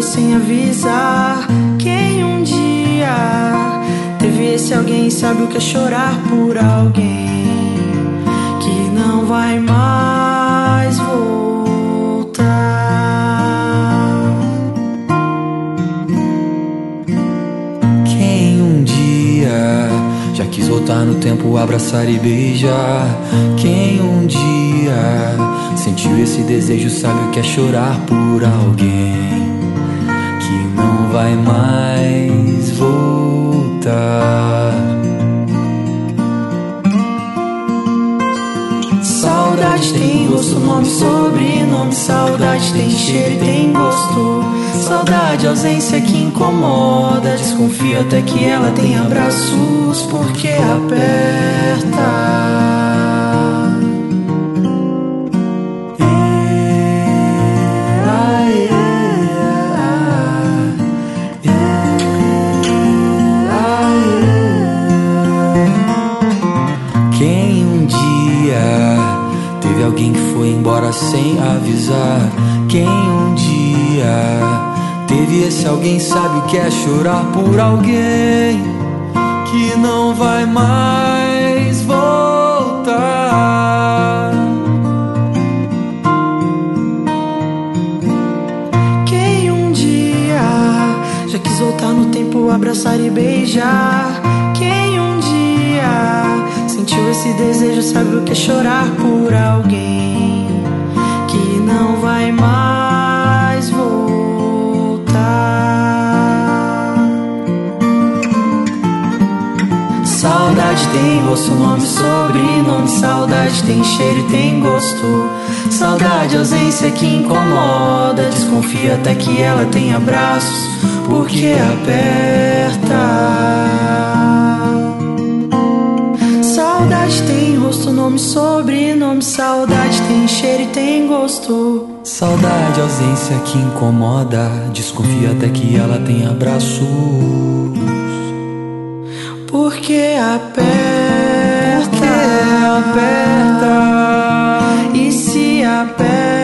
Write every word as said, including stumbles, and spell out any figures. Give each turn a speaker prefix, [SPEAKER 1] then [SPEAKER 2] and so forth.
[SPEAKER 1] embora sem avisar. Quem um dia teve esse alguém sabe o que é chorar por alguém que não vai mais voltar.
[SPEAKER 2] Quem um dia já quis voltar no tempo, abraçar e beijar. Quem um dia sentiu esse desejo sabe o que é chorar por alguém que não vai mais voltar.
[SPEAKER 1] Saudade tem rosto, nome, sobrenome. Saudade tem cheiro e tem gosto. Saudade, ausência que incomoda. Desconfio até que ela tem abraços, porque aperta.
[SPEAKER 2] Quem um dia teve alguém que foi embora sem avisar. Quem um dia teve esse alguém sabe o que é chorar por alguém que não vai mais voltar.
[SPEAKER 1] Quem um dia já quis voltar no tempo, abraçar e beijar. Quem um dia sentiu esse desejo sabe o que é chorar por alguém que não vai mais voltar. Saudade tem rosto, nome, sobrenome. Saudade tem cheiro e tem gosto. Saudade, ausência que incomoda. Desconfia até que ela tem abraços, porque aperta. Saudade tem rosto, nome, sobrenome. Saudade tem cheiro e tem gosto.
[SPEAKER 2] Saudade, ausência que incomoda. Desconfia até que ela tem abraços,
[SPEAKER 1] porque aperta.
[SPEAKER 2] porque aperta.
[SPEAKER 1] E se aperta